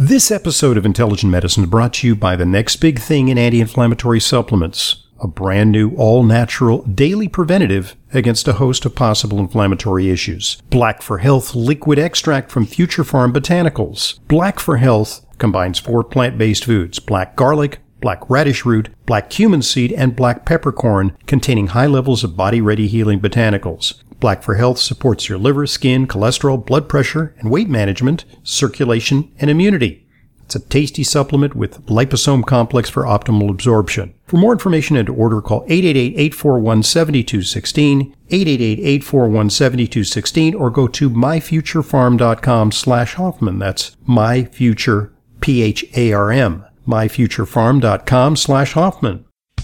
This episode of Intelligent Medicine is brought to you by the next big thing in anti-inflammatory supplements, a brand new all-natural daily preventative against a host of possible inflammatory issues. Black for Health liquid extract from Future Farm Botanicals. Black for Health combines 4 plant-based foods: black garlic, black radish root, black cumin seed, and black peppercorn, containing high levels of body-ready healing botanicals. Black for Health supports your liver, skin, cholesterol, blood pressure, and weight management, circulation, and immunity. It's a tasty supplement with liposome complex for optimal absorption. For more information and to order, call 888-841-7216, 888-841-7216, or go to myfuturefarm.com/Hoffman. That's myfuture, PHARM, myfuturefarm.com/Hoffman.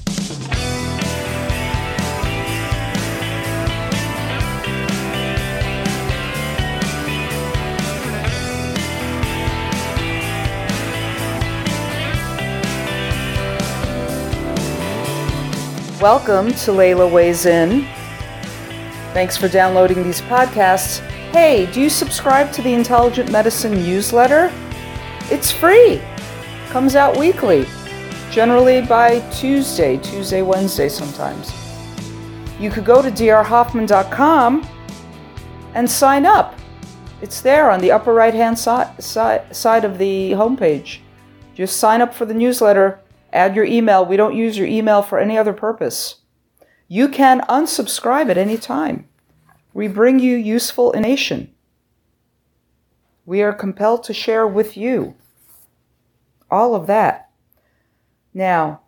Welcome to Layla Weighs In. Thanks for downloading these podcasts. Hey, do you subscribe to the Intelligent Medicine newsletter? It's free. Comes out weekly, generally by Tuesday, Wednesday sometimes. You could go to drhoffman.com and sign up. It's there on the upper right-hand side of the homepage. Just sign up for the newsletter. Add your email. We don't use your email for any other purpose. You can unsubscribe at any time. We bring you useful information. We are compelled to share with you all of that. Now,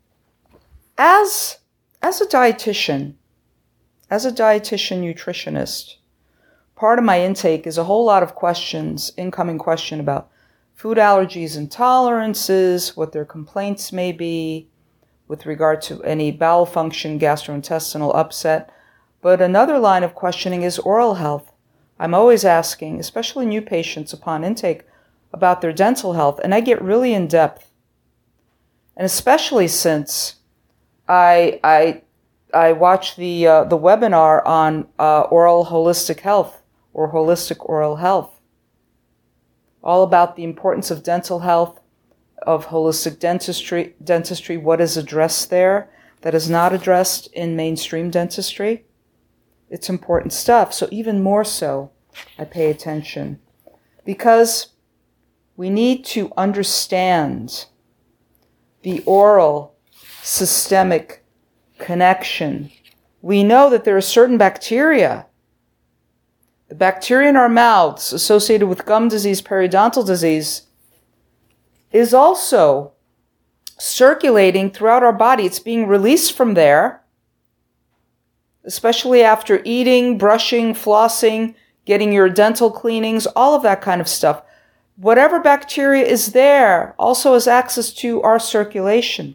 as a dietitian nutritionist, part of my intake is a whole lot of questions, incoming question about food allergies and tolerances, what their complaints may be with regard to any bowel function, gastrointestinal upset. But another line of questioning is oral health. I'm always asking, especially new patients upon intake, about their dental health, and I get really in depth. And especially since I watched the webinar on oral holistic health or holistic oral health. All about the importance of dental health, of holistic dentistry, what is addressed there that is not addressed in mainstream dentistry. It's important stuff. So even more so, I pay attention. Because we need to understand the oral systemic connection. We know that there are certain bacteria. The bacteria in our mouths associated with gum disease, periodontal disease, is also circulating throughout our body. It's being released from there, especially after eating, brushing, flossing, getting your dental cleanings, all of that kind of stuff. Whatever bacteria is there also has access to our circulation.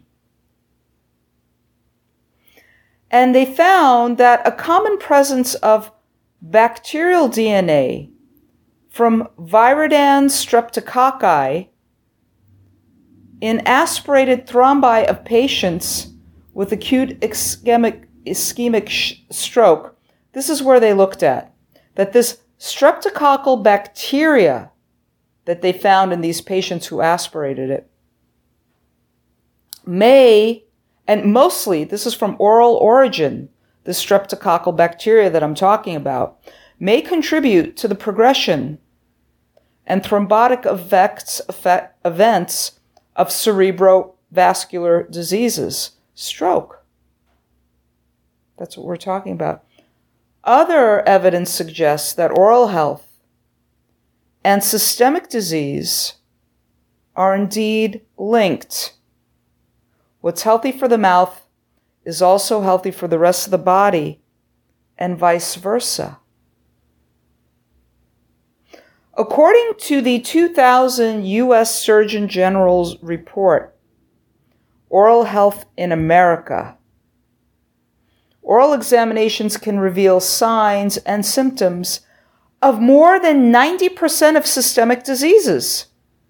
And they found that a common presence of bacterial DNA from Viridans streptococci in aspirated thrombi of patients with acute ischemic stroke. This is where they looked at that this streptococcal bacteria that they found in these patients who aspirated it may, and mostly this is from oral origin, the streptococcal bacteria that I'm talking about, may contribute to the progression and thrombotic events of cerebrovascular diseases, stroke. That's what we're talking about. Other evidence suggests that oral health and systemic disease are indeed linked. What's healthy for the mouth is also healthy for the rest of the body, and vice versa. According to the 2000 U.S. Surgeon General's report, Oral Health in America, oral examinations can reveal signs and symptoms of more than 90% of systemic diseases.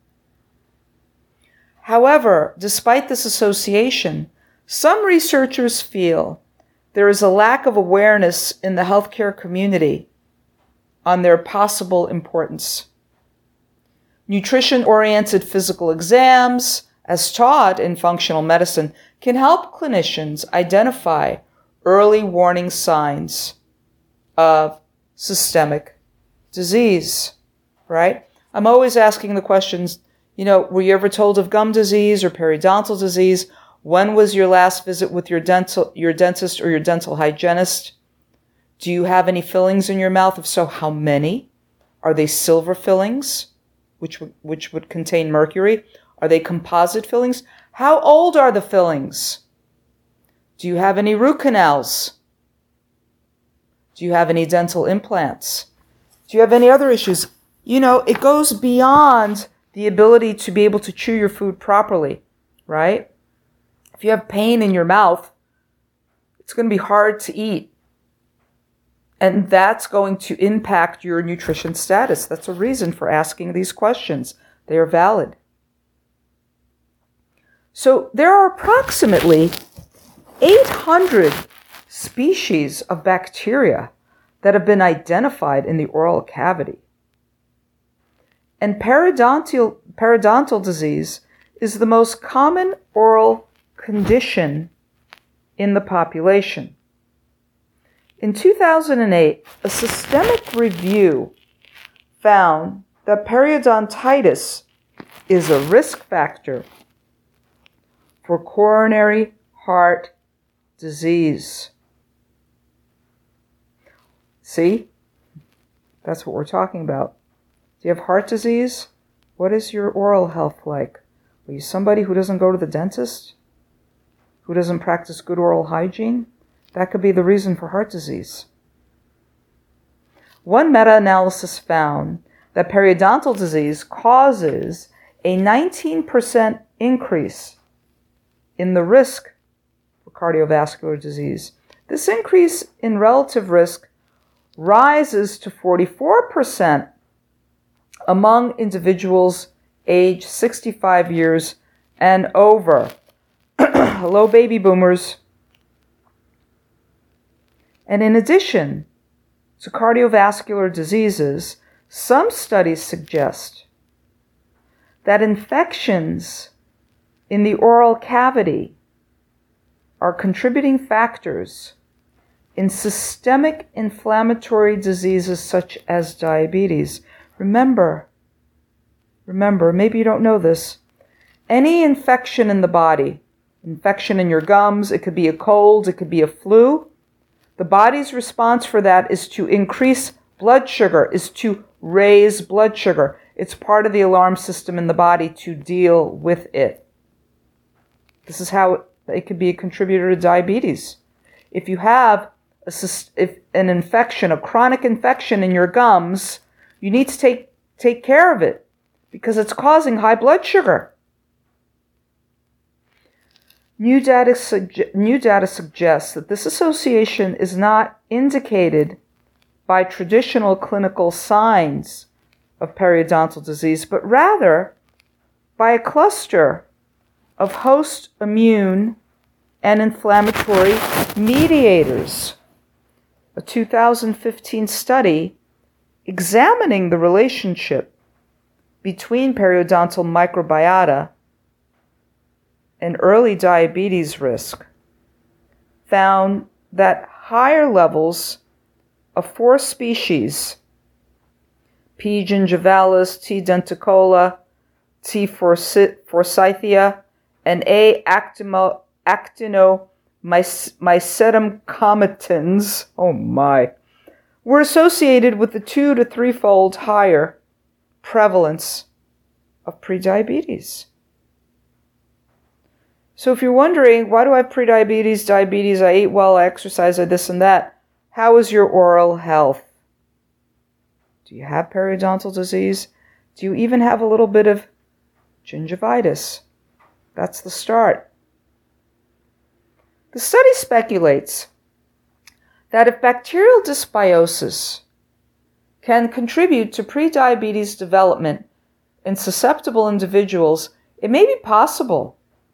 However, despite this association, some researchers feel there is a lack of awareness in the healthcare community on their possible importance. Nutrition-oriented physical exams, as taught in functional medicine, can help clinicians identify early warning signs of systemic disease, right? I'm always asking the questions, were you ever told of gum disease or periodontal disease? When was your last visit with your dentist or your dental hygienist? Do you have any fillings in your mouth? If so, how many? Are they silver fillings, which would contain mercury? Are they composite fillings? How old are the fillings? Do you have any root canals? Do you have any dental implants? Do you have any other issues? It goes beyond the ability to be able to chew your food properly, right? If you have pain in your mouth, it's going to be hard to eat. And that's going to impact your nutrition status. That's a reason for asking these questions. They are valid. So there are approximately 800 species of bacteria that have been identified in the oral cavity. And periodontal disease is the most common oral condition in the population. In 2008, a systemic review found that periodontitis is a risk factor for coronary heart disease. See? That's what we're talking about. Do you have heart disease? What is your oral health like? Are you somebody who doesn't go to the dentist? Who doesn't practice good oral hygiene? That could be the reason for heart disease. One meta-analysis found that periodontal disease causes a 19% increase in the risk for cardiovascular disease. This increase in relative risk rises to 44% among individuals aged 65 years and over. Hello, baby boomers. And in addition to cardiovascular diseases, some studies suggest that infections in the oral cavity are contributing factors in systemic inflammatory diseases such as diabetes. Remember, maybe you don't know this, any infection in the body, infection in your gums, it could be a cold, it could be a flu, the body's response for that is to increase blood sugar, is to raise blood sugar. It's part of the alarm system in the body to deal with it. This is how it could be a contributor to diabetes. If you have an infection, a chronic infection in your gums, you need to take care of it because it's causing high blood sugar. New data suggests that this association is not indicated by traditional clinical signs of periodontal disease, but rather by a cluster of host immune and inflammatory mediators. A 2015 study examining the relationship between periodontal microbiota and early diabetes risk found that higher levels of 4 species, P. gingivalis, T. denticola, T. forsythia, and A. actinomycetum comitans, were associated with the 2 to 3-fold higher prevalence of prediabetes. So if you're wondering, why do I have prediabetes, diabetes, I ate well, I exercise, I this and that, how is your oral health? Do you have periodontal disease? Do you even have a little bit of gingivitis? That's the start. The study speculates that if bacterial dysbiosis can contribute to prediabetes development in susceptible individuals, it may be possible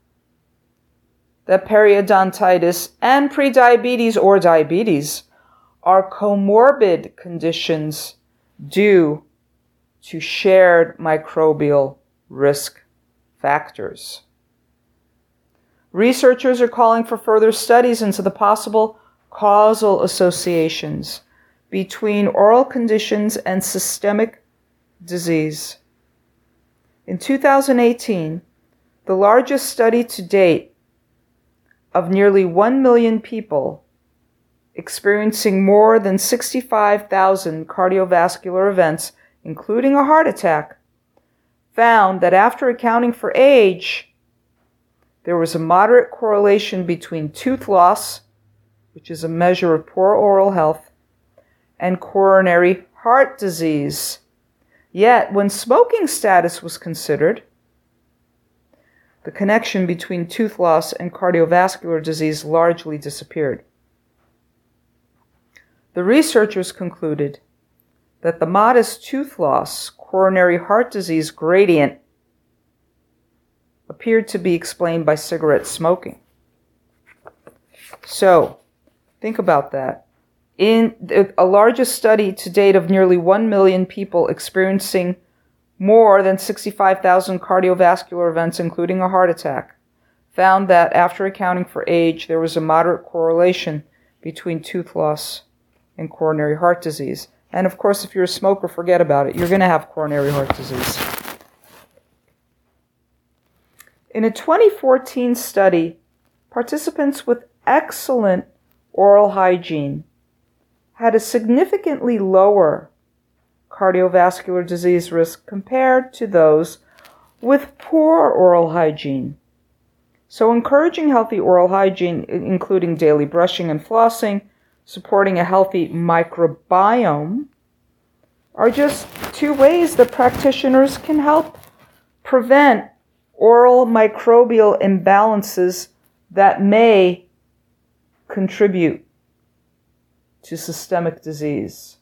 that periodontitis and prediabetes or diabetes are comorbid conditions due to shared microbial risk factors. Researchers are calling for further studies into the possible causal associations between oral conditions and systemic disease. In 2018, the largest study to date of nearly 1 million people experiencing more than 65,000 cardiovascular events, including a heart attack, found that after accounting for age, there was a moderate correlation between tooth loss, which is a measure of poor oral health, and coronary heart disease. Yet, when smoking status was considered, the connection between tooth loss and cardiovascular disease largely disappeared. The researchers concluded that the modest tooth loss coronary heart disease gradient appeared to be explained by cigarette smoking. So, think about that. In a largest study to date of nearly 1 million people experiencing more than 65,000 cardiovascular events, including a heart attack, found that after accounting for age, there was a moderate correlation between tooth loss and coronary heart disease. And of course, if you're a smoker, forget about it. You're going to have coronary heart disease. In a 2014 study, participants with excellent oral hygiene had a significantly lower cardiovascular disease risk compared to those with poor oral hygiene. So encouraging healthy oral hygiene, including daily brushing and flossing, supporting a healthy microbiome, are just two ways that practitioners can help prevent oral microbial imbalances that may contribute to systemic disease.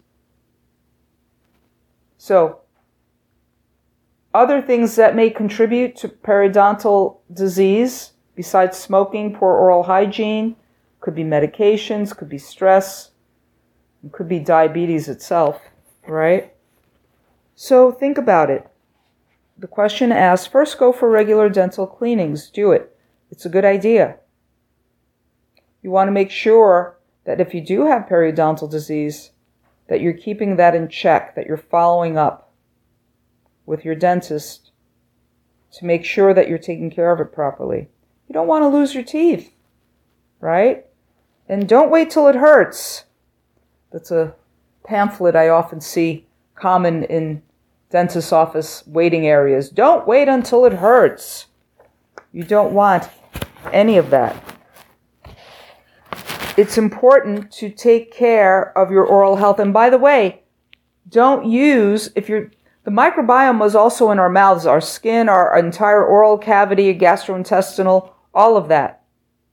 So, other things that may contribute to periodontal disease, besides smoking, poor oral hygiene, could be medications, could be stress, it could be diabetes itself, right? So think about it. The question asks, first go for regular dental cleanings. Do it. It's a good idea. You want to make sure that if you do have periodontal disease, that you're keeping that in check, that you're following up with your dentist to make sure that you're taking care of it properly. You don't want to lose your teeth, right? And don't wait till it hurts. That's a pamphlet I often see common in dentist's office waiting areas. Don't wait until it hurts. You don't want any of that. It's important to take care of your oral health. And by the way, don't use, the microbiome is also in our mouths, our skin, our entire oral cavity, gastrointestinal, all of that.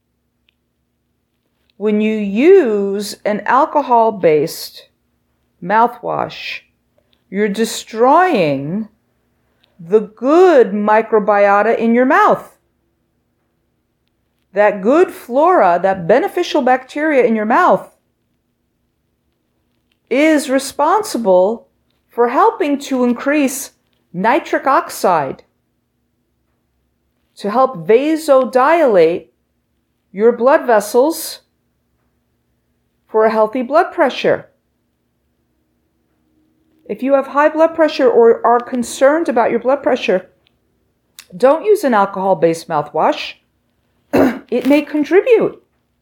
When you use an alcohol-based mouthwash, you're destroying the good microbiota in your mouth. That good flora, that beneficial bacteria in your mouth is responsible for helping to increase nitric oxide, to help vasodilate your blood vessels for a healthy blood pressure. If you have high blood pressure or are concerned about your blood pressure, don't use an alcohol-based mouthwash. It may contribute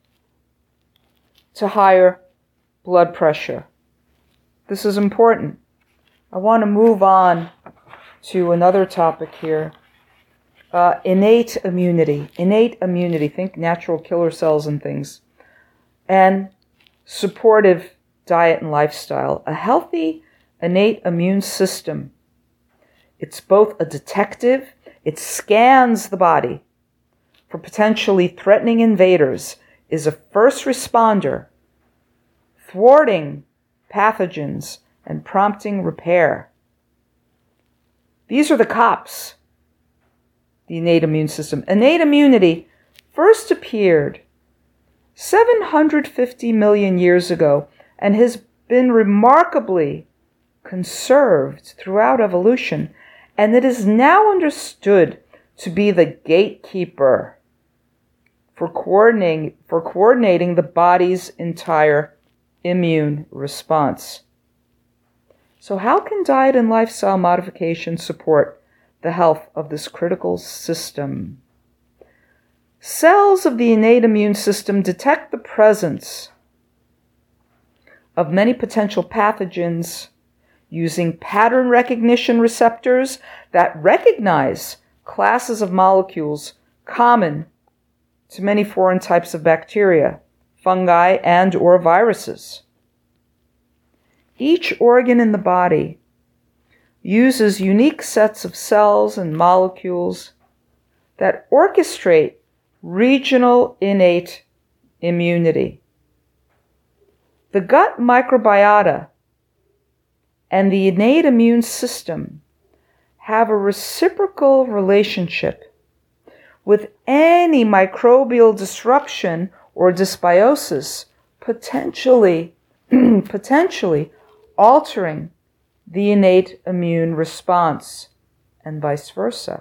to higher blood pressure. This is important. I want to move on to another topic here. Innate immunity. Innate immunity. Think natural killer cells and things. And supportive diet and lifestyle. A healthy innate immune system. It's both a detective, it scans the body for potentially threatening invaders, is a first responder, thwarting pathogens and prompting repair. These are the cops, the innate immune system. Innate immunity first appeared 750 million years ago and has been remarkably conserved throughout evolution, and it is now understood to be the gatekeeper for coordinating the body's entire immune response. So how can diet and lifestyle modification support the health of this critical system? Cells of the innate immune system detect the presence of many potential pathogens using pattern recognition receptors that recognize classes of molecules common to many foreign types of bacteria, fungi, and/or viruses. Each organ in the body uses unique sets of cells and molecules that orchestrate regional innate immunity. The gut microbiota and the innate immune system have a reciprocal relationship with any microbial disruption or dysbiosis potentially altering the innate immune response, and vice versa.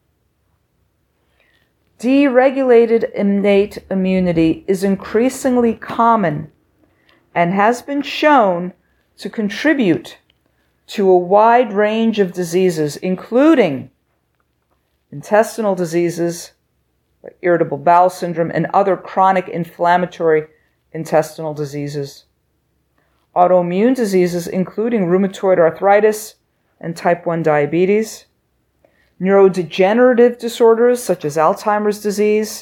Deregulated innate immunity is increasingly common and has been shown to contribute to a wide range of diseases, including intestinal diseases, like irritable bowel syndrome, and other chronic inflammatory intestinal diseases, autoimmune diseases, including rheumatoid arthritis and type 1 diabetes, neurodegenerative disorders such as Alzheimer's disease,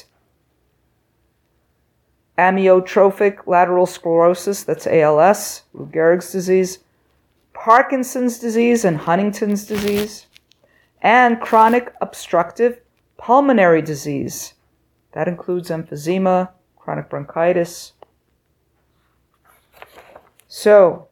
amyotrophic lateral sclerosis, that's ALS, Lou Gehrig's disease, Parkinson's disease and Huntington's disease, and chronic obstructive pulmonary disease. That includes emphysema, chronic bronchitis. So,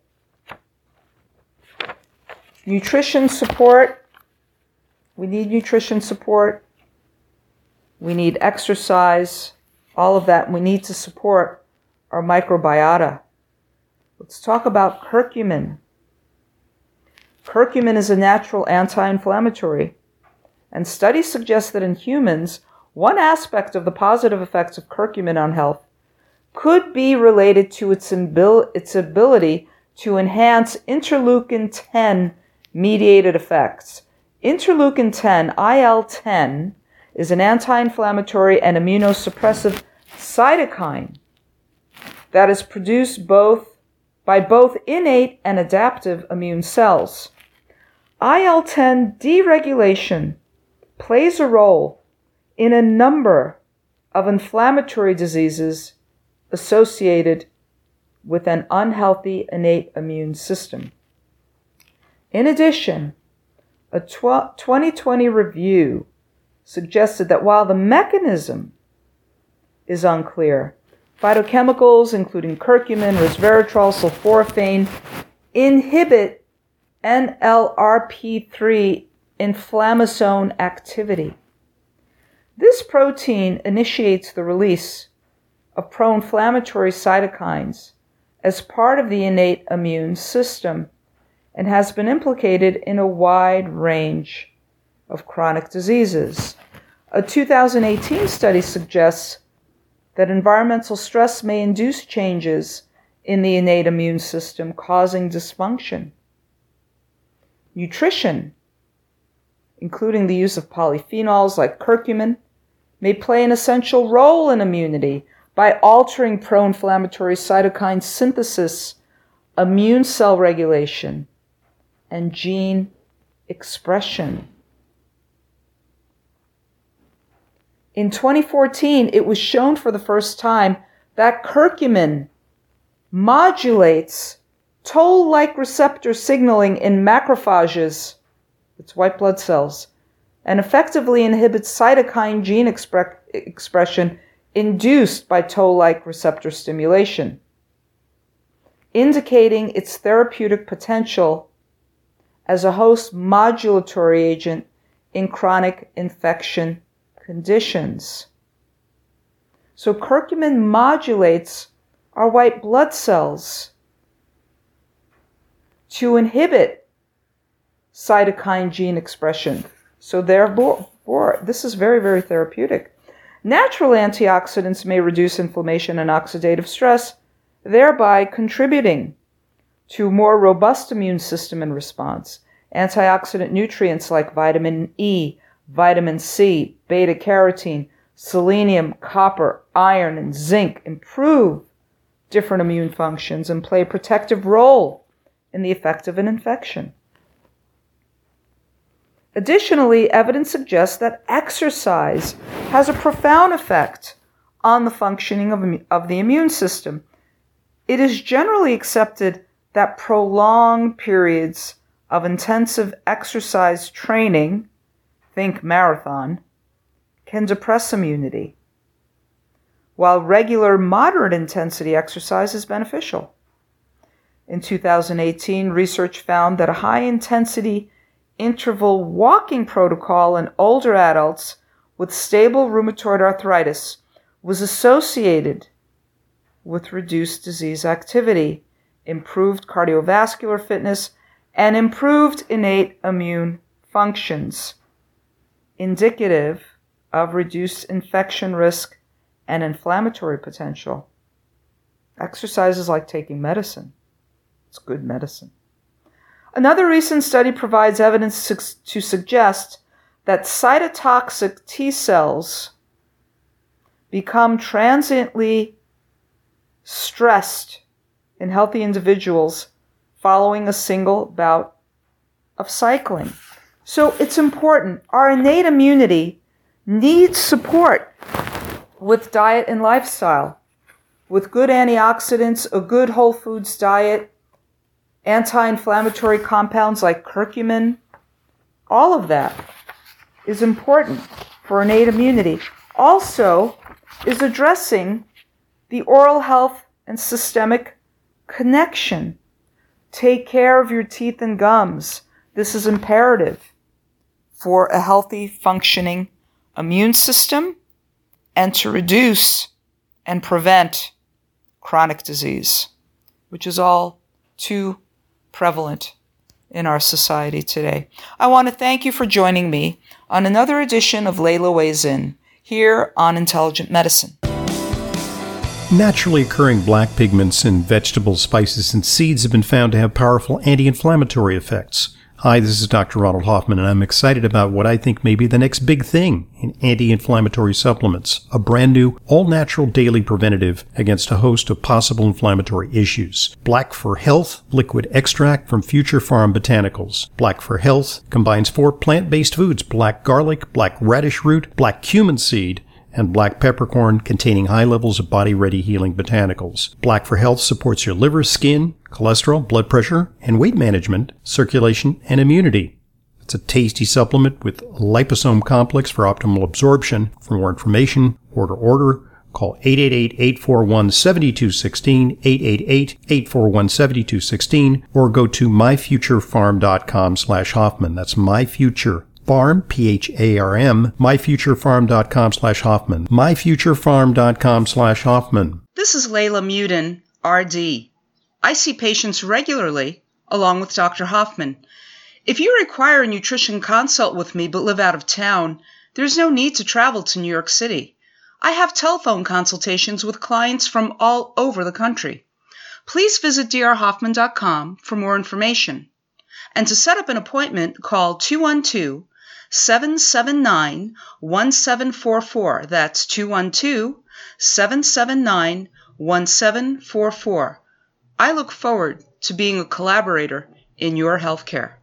nutrition support. We need nutrition support. We need exercise. All of that. We need to support our microbiota. Let's talk about curcumin. Curcumin is a natural anti-inflammatory, and studies suggest that in humans, one aspect of the positive effects of curcumin on health could be related to its ability to enhance interleukin-10 mediated effects. Interleukin-10, IL-10, is an anti-inflammatory and immunosuppressive cytokine that is produced by both innate and adaptive immune cells. IL-10 deregulation plays a role in a number of inflammatory diseases associated with an unhealthy innate immune system. In addition, a 2020 review suggested that while the mechanism is unclear, phytochemicals, including curcumin, resveratrol, sulforaphane, inhibit NLRP3 inflammasome activity. This protein initiates the release of pro-inflammatory cytokines as part of the innate immune system and has been implicated in a wide range of chronic diseases. A 2018 study suggests that environmental stress may induce changes in the innate immune system, causing dysfunction. Nutrition, including the use of polyphenols like curcumin, may play an essential role in immunity by altering pro-inflammatory cytokine synthesis, immune cell regulation, and gene expression. In 2014, it was shown for the first time that curcumin modulates toll-like receptor signaling in macrophages, its white blood cells, and effectively inhibits cytokine gene expression induced by toll-like receptor stimulation, indicating its therapeutic potential as a host modulatory agent in chronic infection conditions. So curcumin modulates our white blood cells to inhibit cytokine gene expression. So therefore, this is very, very therapeutic. Natural antioxidants may reduce inflammation and oxidative stress, thereby contributing to a more robust immune system and response. Antioxidant nutrients like vitamin E, vitamin C, beta-carotene, selenium, copper, iron, and zinc improve different immune functions and play a protective role in the effect of an infection. Additionally, evidence suggests that exercise has a profound effect on the functioning of the immune system. It is generally accepted that prolonged periods of intensive exercise training, think marathon, can depress immunity, while regular moderate intensity exercise is beneficial. In 2018, research found that a high-intensity interval walking protocol in older adults with stable rheumatoid arthritis was associated with reduced disease activity, improved cardiovascular fitness, and improved innate immune functions, indicative of reduced infection risk and inflammatory potential. Exercise is like taking medicine. It's good medicine. Another recent study provides evidence to suggest that cytotoxic T cells become transiently stressed in healthy individuals following a single bout of cycling. So it's important. Our innate immunity needs support with diet and lifestyle, with good antioxidants, a good whole foods diet, anti-inflammatory compounds like curcumin. All of that is important for innate immunity. Also is addressing the oral health and systemic connection. Take care of your teeth and gums. This is imperative for a healthy, functioning immune system and to reduce and prevent chronic disease, which is all too prevalent in our society today. I want to thank you for joining me on another edition of Layla Weighs In here on Intelligent Medicine. Naturally occurring black pigments in vegetables, spices, and seeds have been found to have powerful anti-inflammatory effects. Hi, this is Dr. Ronald Hoffman, and I'm excited about what I think may be the next big thing in anti-inflammatory supplements, a brand new, all-natural daily preventative against a host of possible inflammatory issues. Black for Health liquid extract from Future Farm Botanicals. Black for Health combines 4 plant-based foods: black garlic, black radish root, black cumin seed, and black peppercorn, containing high levels of body-ready healing botanicals. Black for Health supports your liver, skin, cholesterol, blood pressure, and weight management, circulation, and immunity. It's a tasty supplement with liposome complex for optimal absorption. For more information, order. Call 888-841-7216, 888-841-7216, or go to myfuturefarm.com/Hoffman. That's myfuture. Farm, P-H-A-R-M, myfuturefarm.com/Hoffman, myfuturefarm.com/Hoffman. This is Layla Muden, RD. I see patients regularly, along with Dr. Hoffman. If you require a nutrition consult with me but live out of town, there's no need to travel to New York City. I have telephone consultations with clients from all over the country. Please visit drhoffman.com for more information. And to set up an appointment, call 212-779-1744. That's 212-779-1744. I look forward to being a collaborator in your healthcare.